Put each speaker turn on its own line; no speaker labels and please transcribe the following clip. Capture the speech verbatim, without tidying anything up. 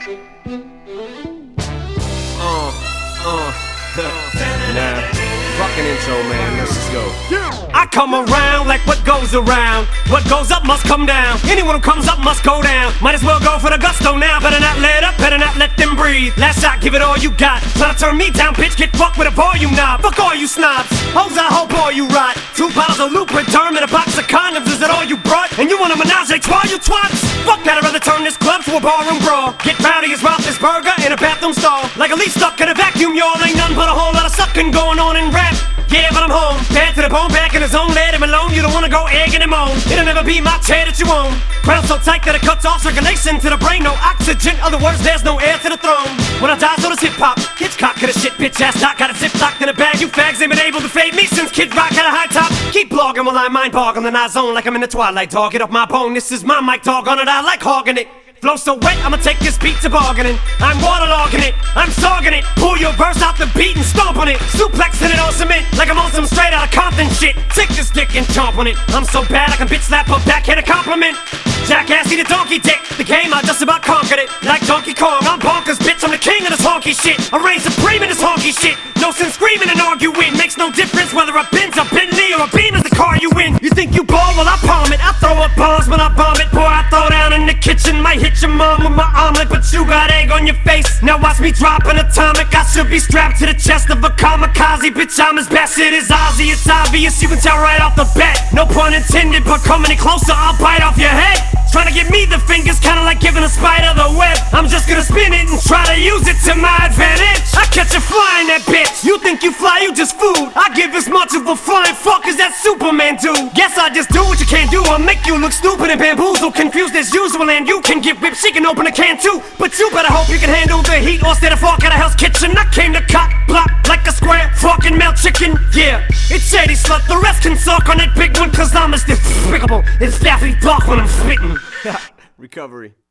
Uh, uh, nah, fucking intro, man, let's just go. I come around like what goes around. What goes up must come down. Anyone who comes up must go down. Might as well go for the gusto now. Better not let up, better not let them breathe. Last shot, give it all you got. Try to turn me down, bitch, get fucked with a volume knob. Fuck all you snobs, hoes I hope all you rot. Two bottles of Luprin, term and a box of condoms, is that all you brought? And you want a menage a trois, you twats? Fuck that, I'd rather turn this club to a barroom brawl. Get rowdy as Roethlisberger in a bathroom stall. Like a leaf stuck in a vacuum, y'all. Ain't nothing but a whole lot of sucking going on in rap. Yeah, but I'm home, bad to the bone, back in his own, let him alone. You don't wanna go egging him on. It'll never be my chair that you own. Crown so tight that it cuts off circulation to the brain. No oxygen, other words, there's no air to the throne. When I die, so does hip-hop. Hitchcock could have shit, bitch ass doc. Got a zip locked in a bag, you fags ain't been able to fade me since Kid Rock had a high top. Keep blogging while I mind bog on the night zone like I'm in the twilight, dog. Get off my bone, this is my mic, dog. On it, I like hogging it. Flow so wet, I'ma take this beat to bargaining. I'm waterlogging it, I'm sogging it. Pull your verse out the beat and stomp on it. Suplexing it on cement like I'm on some straight out of Compton shit. Take this dick and chomp on it. I'm so bad I can bitch slap a backhand a compliment. Jackass eat a donkey dick. The game I just about conquered it. Like Donkey Kong, I'm bonkers, bitch. I'm the king of this honky shit. I reign supreme in this honky shit. No sense screaming and arguing. Makes no difference whether a Benz, a Bentley, or a Beamer's the car you win. You think you ball? Well, I palm it. I throw up bombs when I bomb it. Boy, I throw down in the kitchen. Might hit your mom with my omelet, but you got egg on your face. Now watch me drop an atomic. I should be strapped to the chest of a kamikaze. Bitch, I'm as bastard as Ozzy. It's obvious, you can tell right off the bat. No pun intended, but come any closer, I'll bite off your head. Trying to give me the fingers, kinda like giving a spider the web. I'm just gonna spin it and try to use it to my advantage. I catch a fly in that bitch. You think you fly, you just food. I give as much of a flying fuck as that Superman do. Guess I just do what you can't do. I'll make you look stupid and bamboozle, confused as usual. And you can get whipped, she can open a can too. But you better hope you can handle the heat or stay the fuck out of Hell's Kitchen. I came to cock block like a square fucking melt chicken. Yeah, it's shady slut, the rest can suck on that big one. Cause I'm as despicable as Daffy Duck when I'm spitting.
Recovery.